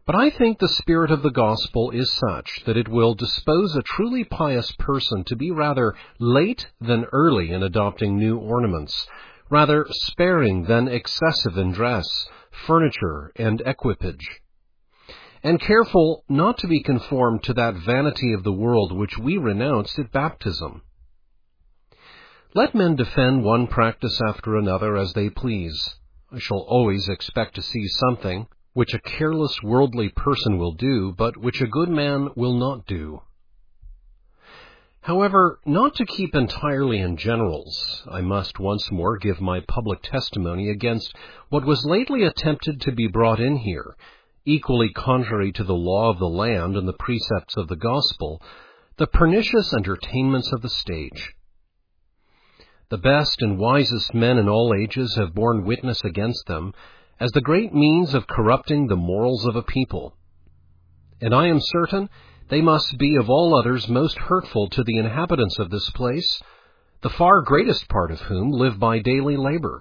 But I think the spirit of the gospel is such that it will dispose a truly pious person to be rather late than early in adopting new ornaments, rather sparing than excessive in dress, furniture, and equipage, and careful not to be conformed to that vanity of the world which we renounced at baptism. Let men defend one practice after another as they please. I shall always expect to see something which a careless worldly person will do, but which a good man will not do. However, not to keep entirely in generals, I must once more give my public testimony against what was lately attempted to be brought in here, equally contrary to the law of the land and the precepts of the gospel, the pernicious entertainments of the stage. The best and wisest men in all ages have borne witness against them as the great means of corrupting the morals of a people. And I am certain they must be of all others most hurtful to the inhabitants of this place, the far greatest part of whom live by daily labor.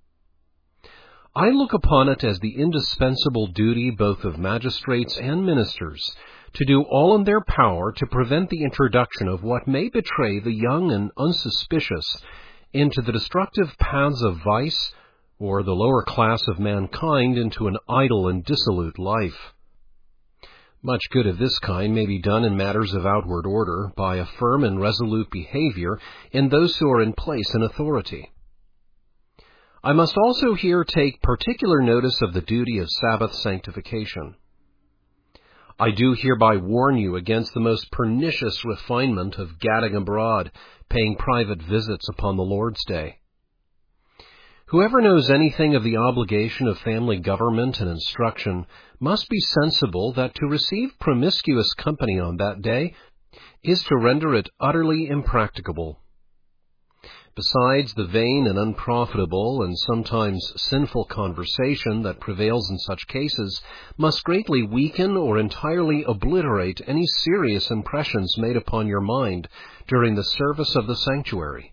I look upon it as the indispensable duty both of magistrates and ministers to do all in their power to prevent the introduction of what may betray the young and unsuspicious into the destructive paths of vice, or the lower class of mankind into an idle and dissolute life. Much good of this kind may be done in matters of outward order by a firm and resolute behavior in those who are in place in authority. I must also here take particular notice of the duty of Sabbath sanctification. I do hereby warn you against the most pernicious refinement of gadding abroad, paying private visits upon the Lord's Day. Whoever knows anything of the obligation of family government and instruction must be sensible that to receive promiscuous company on that day is to render it utterly impracticable. Besides, the vain and unprofitable and sometimes sinful conversation that prevails in such cases must greatly weaken or entirely obliterate any serious impressions made upon your mind during the service of the sanctuary.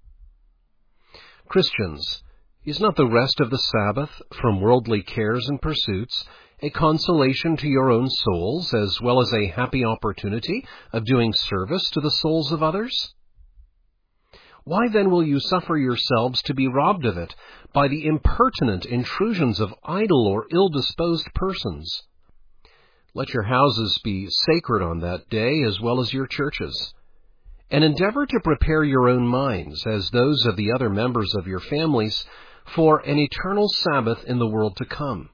Christians, is not the rest of the Sabbath, from worldly cares and pursuits, a consolation to your own souls, as well as a happy opportunity of doing service to the souls of others? Why then will you suffer yourselves to be robbed of it by the impertinent intrusions of idle or ill-disposed persons? Let your houses be sacred on that day as well as your churches, and endeavor to prepare your own minds, as those of the other members of your families, for an eternal Sabbath in the world to come.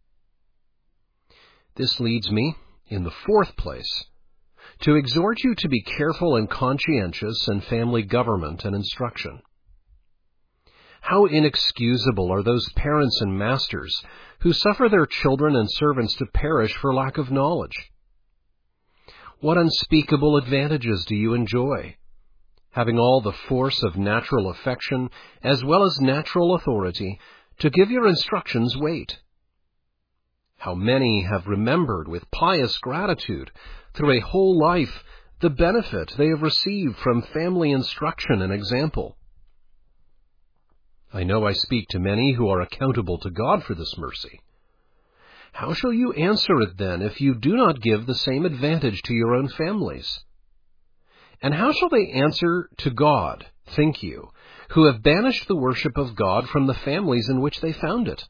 This leads me, in the fourth place, to exhort you to be careful and conscientious in family government and instruction. How inexcusable are those parents and masters who suffer their children and servants to perish for lack of knowledge. What unspeakable advantages do you enjoy, having all the force of natural affection as well as natural authority to give your instructions weight. How many have remembered with pious gratitude through a whole life the benefit they have received from family instruction and example. I know I speak to many who are accountable to God for this mercy. How shall you answer it then if you do not give the same advantage to your own families? And how shall they answer to God, think you, who have banished the worship of God from the families in which they found it?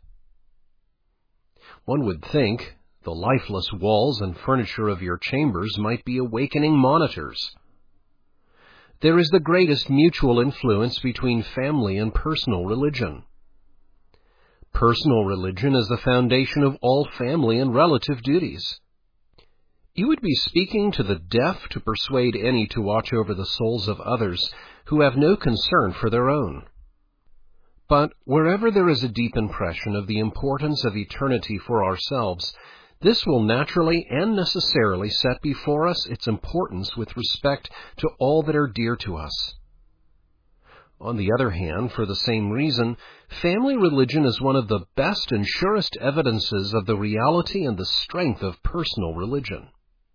One would think the lifeless walls and furniture of your chambers might be awakening monitors. There is the greatest mutual influence between family and personal religion. Personal religion is the foundation of all family and relative duties. You would be speaking to the deaf to persuade any to watch over the souls of others who have no concern for their own. But wherever there is a deep impression of the importance of eternity for ourselves, this will naturally and necessarily set before us its importance with respect to all that are dear to us. On the other hand, for the same reason, family religion is one of the best and surest evidences of the reality and the strength of personal religion.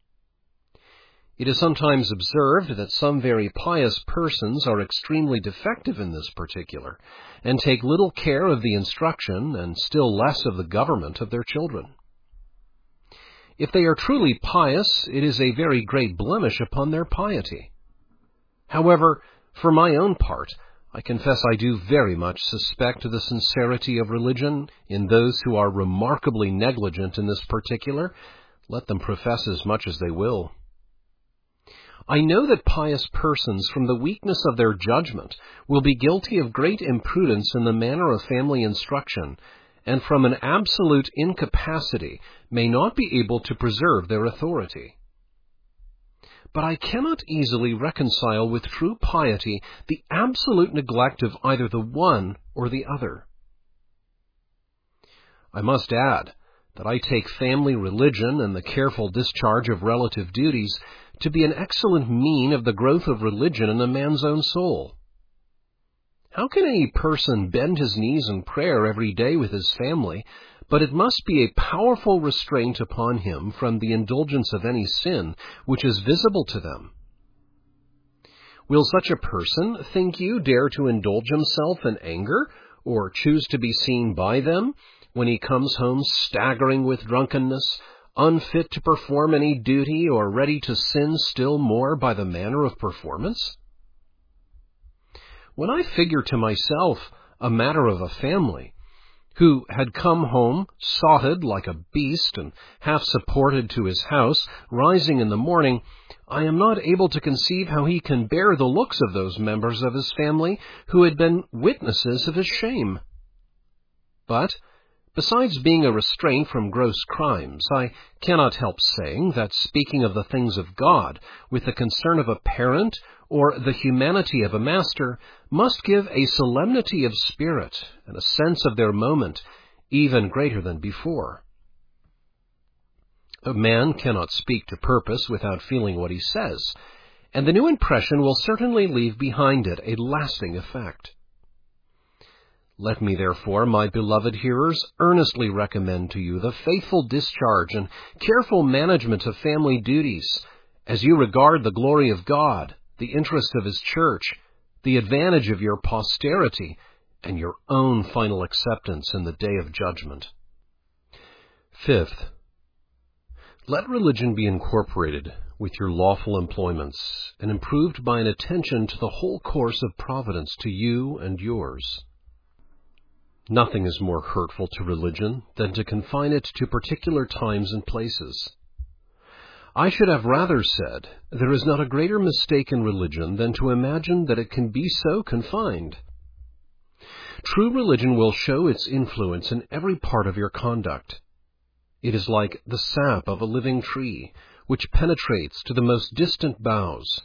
It is sometimes observed that some very pious persons are extremely defective in this particular, and take little care of the instruction, and still less of the government of their children. If they are truly pious, it is a very great blemish upon their piety. However, for my own part, I confess I do very much suspect the sincerity of religion in those who are remarkably negligent in this particular, let them profess as much as they will. I know that pious persons, from the weakness of their judgment, will be guilty of great imprudence in the manner of family instruction, and from an absolute incapacity may not be able to preserve their authority. But I cannot easily reconcile with true piety the absolute neglect of either the one or the other. I must add that I take family religion and the careful discharge of relative duties to be an excellent mean of the growth of religion in a man's own soul. How can any person bend his knees in prayer every day with his family, but it must be a powerful restraint upon him from the indulgence of any sin which is visible to them? Will such a person, think you, dare to indulge himself in anger, or choose to be seen by them, when he comes home staggering with drunkenness, unfit to perform any duty, or ready to sin still more by the manner of performance? When I figure to myself a matter of a family, who had come home, sotted like a beast, and half supported to his house, rising in the morning, I am not able to conceive how he can bear the looks of those members of his family who had been witnesses of his shame. But, besides being a restraint from gross crimes, I cannot help saying that speaking of the things of God with the concern of a parent or the humanity of a master must give a solemnity of spirit and a sense of their moment even greater than before. A man cannot speak to purpose without feeling what he says, and the new impression will certainly leave behind it a lasting effect. Let me, therefore, my beloved hearers, earnestly recommend to you the faithful discharge and careful management of family duties, as you regard the glory of God, the interest of His church, the advantage of your posterity, and your own final acceptance in the day of judgment. Fifth, let religion be incorporated with your lawful employments, and improved by an attention to the whole course of providence to you and yours. Nothing is more hurtful to religion than to confine it to particular times and places. I should have rather said, there is not a greater mistake in religion than to imagine that it can be so confined. True religion will show its influence in every part of your conduct. It is like the sap of a living tree, which penetrates to the most distant boughs.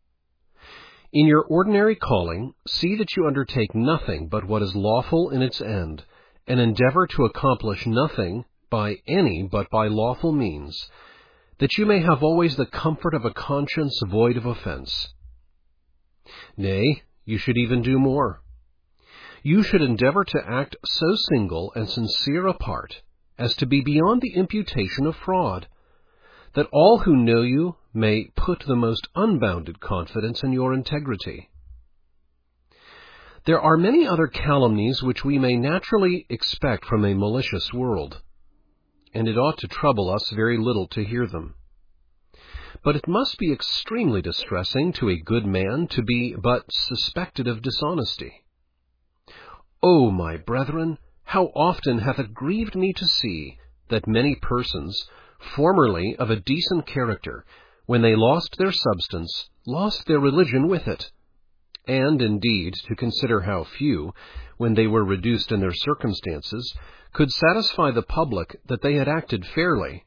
In your ordinary calling, see that you undertake nothing but what is lawful in its end, and endeavor to accomplish nothing by any but by lawful means, that you may have always the comfort of a conscience void of offense. Nay, you should even do more. You should endeavor to act so single and sincere a part as to be beyond the imputation of fraud, that all who know you may put the most unbounded confidence in your integrity. There are many other calumnies which we may naturally expect from a malicious world, and it ought to trouble us very little to hear them. But it must be extremely distressing to a good man to be but suspected of dishonesty. O my brethren, how often hath it grieved me to see that many persons, formerly of a decent character, when they lost their substance, lost their religion with it. And, indeed, to consider how few, when they were reduced in their circumstances, could satisfy the public that they had acted fairly.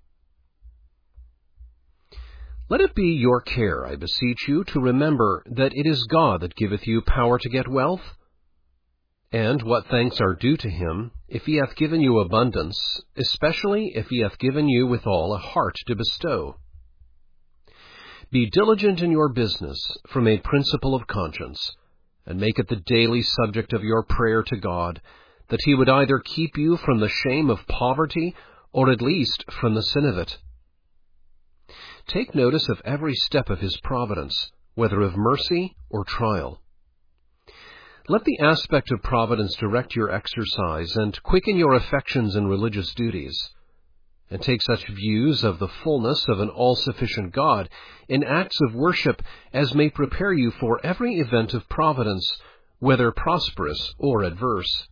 Let it be your care, I beseech you, to remember that it is God that giveth you power to get wealth, and what thanks are due to Him, if He hath given you abundance, especially if He hath given you withal a heart to bestow. Be diligent in your business from a principle of conscience, and make it the daily subject of your prayer to God, that He would either keep you from the shame of poverty, or at least from the sin of it. Take notice of every step of His providence, whether of mercy or trial. Let the aspect of providence direct your exercise, and quicken your affections in religious duties. and take such views of the fullness of an all-sufficient God in acts of worship as may prepare you for every event of providence, whether prosperous or adverse.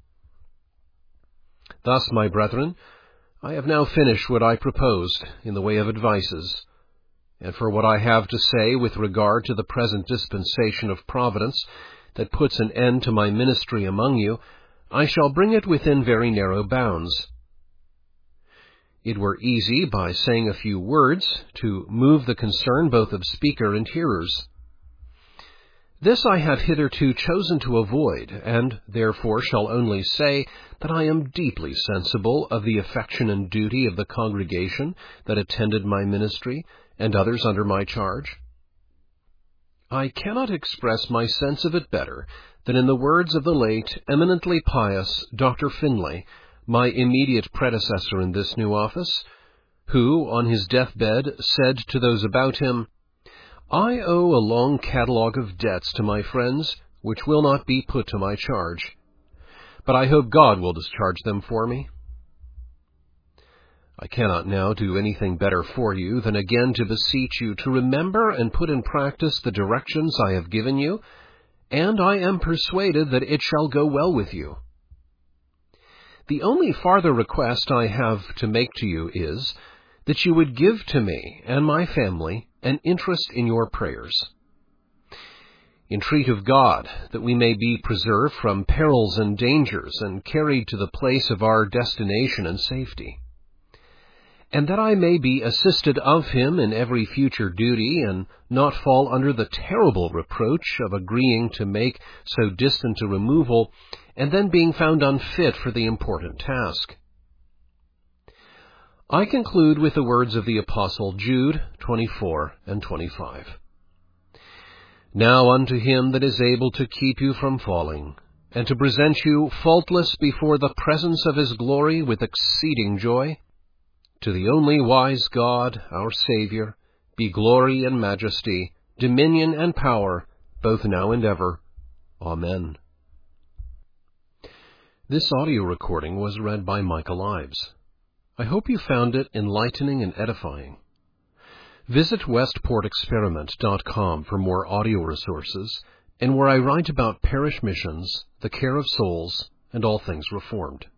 Thus, my brethren, I have now finished what I proposed in the way of advices, and for what I have to say with regard to the present dispensation of providence that puts an end to my ministry among you, I shall bring it within very narrow bounds. It were easy, by saying a few words, to move the concern both of speaker and hearers. This I have hitherto chosen to avoid, and therefore shall only say that I am deeply sensible of the affection and duty of the congregation that attended my ministry, and others under my charge. I cannot express my sense of it better than in the words of the late, eminently pious Doctor Finlay, my immediate predecessor in this new office, who, on his deathbed, said to those about him, "I owe a long catalogue of debts to my friends, which will not be put to my charge, but I hope God will discharge them for me." I cannot now do anything better for you than again to beseech you to remember and put in practice the directions I have given you, and I am persuaded that it shall go well with you. The only farther request I have to make to you is that you would give to me and my family an interest in your prayers. Entreat of God that we may be preserved from perils and dangers and carried to the place of our destination and safety, and that I may be assisted of him in every future duty, and not fall under the terrible reproach of agreeing to make so distant a removal, and then being found unfit for the important task. I conclude with the words of the Apostle Jude twenty-four and twenty-five. Now unto him that is able to keep you from falling, and to present you faultless before the presence of his glory with exceeding joy, to the only wise God, our Saviour, be glory and majesty, dominion and power, both now and ever. Amen. This audio recording was read by Michael Ives. I hope you found it enlightening and edifying. Visit westport experiment dot com for more audio resources, and where I write about parish missions, the care of souls, and all things Reformed.